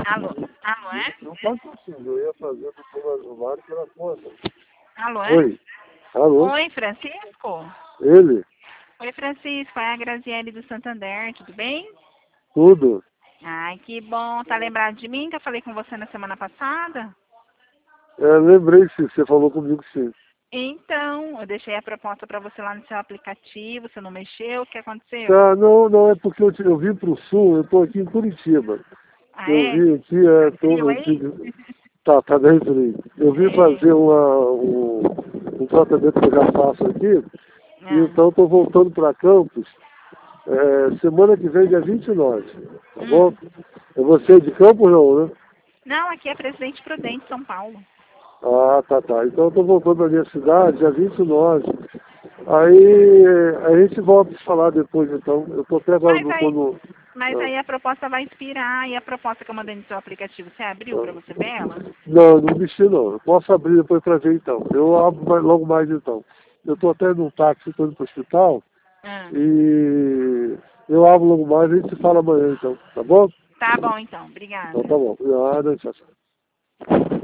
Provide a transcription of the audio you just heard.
Alô? Alô, é? Não tá possível, eu ia fazer do Povoado pela conta. Alô, é? Oi, alô, Oi, Francisco? ele, Oi, Francisco, é a Graziele do Santander, tudo bem? tudo. Ai, que bom. Tá lembrado de mim que eu falei com você na semana passada? Lembrei sim, você falou comigo sim. Então, eu deixei a proposta para você lá no seu aplicativo, você não mexeu, o que aconteceu? Tá, não, é porque eu vim pro sul, eu tô aqui em Curitiba. Ah, Eu é? vim aqui, Tá frio aí? tá bem frio. Eu vim É. fazer um tratamento que eu já faço aqui, e Ah. então tô voltando para Campos, semana que vem, dia 29, tá bom? Hum. É você de Campos não, né? Não, aqui é Presidente Prudente, São Paulo. Ah, tá. Então eu tô voltando pra minha cidade, dia 29. Aí a gente volta a se falar depois, então. Eu tô até agora Mas no... aí, no mas não, aí a proposta vai expirar e a proposta que eu mandei no seu aplicativo, você abriu para você ver ela? não mexi não. Eu posso abrir depois pra ver então. Eu abro logo mais então. Eu tô até num táxi, tô indo pro hospital Ah. e eu abro logo mais, a gente se fala amanhã então, tá bom? Tá bom então, Então obrigada. tá bom. Obrigado, tchau.